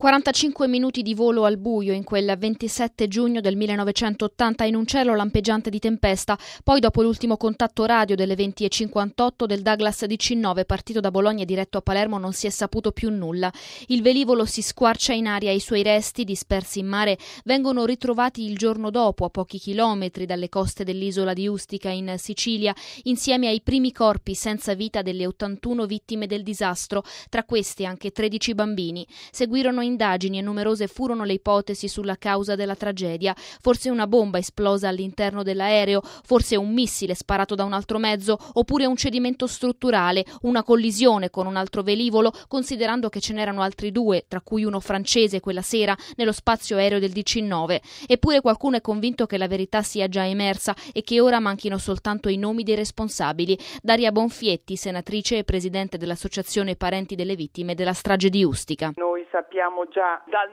45 minuti di volo al buio in quel 27 giugno del 1980 in un cielo lampeggiante di tempesta, poi dopo l'ultimo contatto radio delle 20:58 del Douglas DC-9 partito da Bologna e diretto a Palermo non si è saputo più nulla. Il velivolo si squarcia in aria e i suoi resti, dispersi in mare, vengono ritrovati il giorno dopo a pochi chilometri dalle coste dell'isola di Ustica in Sicilia, insieme ai primi corpi senza vita delle 81 vittime del disastro, tra questi anche 13 bambini. Seguirono indagini e numerose furono le ipotesi sulla causa della tragedia. Forse una bomba esplosa all'interno dell'aereo, forse un missile sparato da un altro mezzo, oppure un cedimento strutturale, una collisione con un altro velivolo, considerando che ce n'erano altri due, tra cui uno francese quella sera, nello spazio aereo del DC-9. Eppure qualcuno è convinto che la verità sia già emersa e che ora manchino soltanto i nomi dei responsabili. Daria Bonfietti, senatrice e presidente dell'Associazione Parenti delle Vittime della strage di Ustica. Sappiamo già dal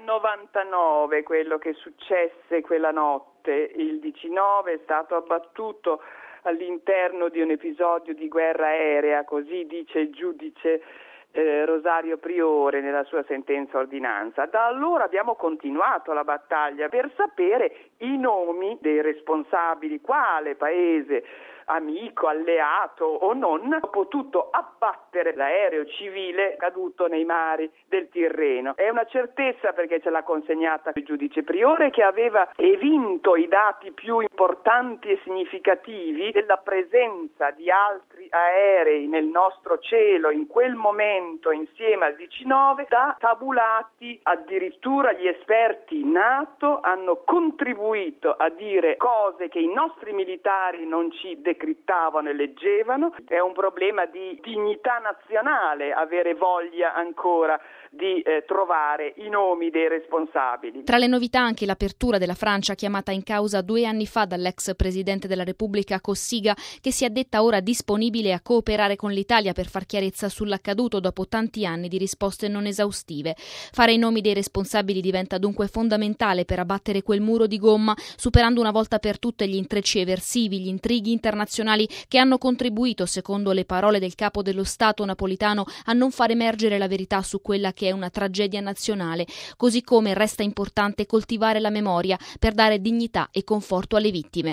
99 quello che successe quella notte. Il DC-9 è stato abbattuto all'interno di un episodio di guerra aerea, così dice il giudice Rosario Priore nella sua sentenza ordinanza. Da allora abbiamo continuato la battaglia per sapere i nomi dei responsabili, quale paese amico, alleato o non, ha potuto abbattere l'aereo civile caduto nei mari del Tirreno. È una certezza perché ce l'ha consegnata il giudice Priore, che aveva evinto i dati più importanti e significativi della presenza di altri aerei nel nostro cielo in quel momento insieme al DC-9, da tabulati. Addirittura gli esperti NATO hanno contribuito a dire cose che i nostri militari non ci decrittavano e leggevano. È un problema di dignità nazionale avere voglia ancora di trovare i nomi dei responsabili. Tra le novità anche l'apertura della Francia, chiamata in causa 2 anni fa dall'ex presidente della Repubblica Cossiga, che si è detta ora disponibile a cooperare con l'Italia per far chiarezza sull'accaduto dopo tanti anni di risposte non esaustive. Fare i nomi dei responsabili diventa dunque fondamentale per abbattere quel muro di gomma, superando una volta per tutte gli intrecci eversivi, gli intrighi internazionali che hanno contribuito, secondo le parole del capo dello Stato Napolitano, a non far emergere la verità su quella che è una tragedia nazionale, così come resta importante coltivare la memoria per dare dignità e conforto alle vittime.